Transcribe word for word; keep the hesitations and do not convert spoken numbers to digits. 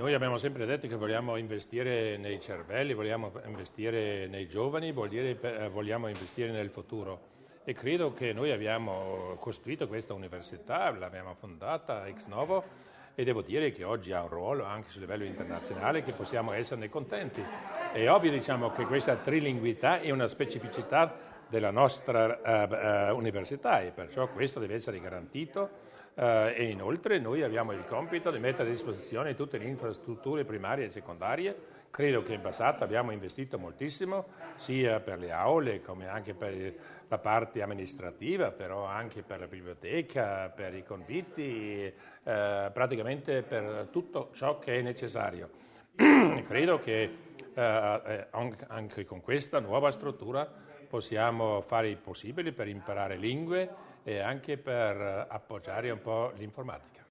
Noi abbiamo sempre detto che vogliamo investire nei cervelli, vogliamo investire nei giovani, vuol dire, eh, vogliamo investire nel futuro. E credo che noi abbiamo costruito questa università, l'abbiamo fondata ex novo e devo dire che oggi ha un ruolo anche sul livello internazionale che possiamo esserne contenti. È ovvio, diciamo, che questa trilinguità è una specificità della nostra uh, uh, università e perciò questo deve essere garantito. Uh, e inoltre noi abbiamo il compito di mettere a disposizione tutte le infrastrutture primarie e secondarie. Credo che in passato abbiamo investito moltissimo, sia per le aule come anche per la parte amministrativa, però anche per la biblioteca, per i conviti, eh, praticamente per tutto ciò che è necessario. Credo che eh, anche con questa nuova struttura possiamo fare il possibile per imparare lingue e anche per appoggiare un po' l'informatica.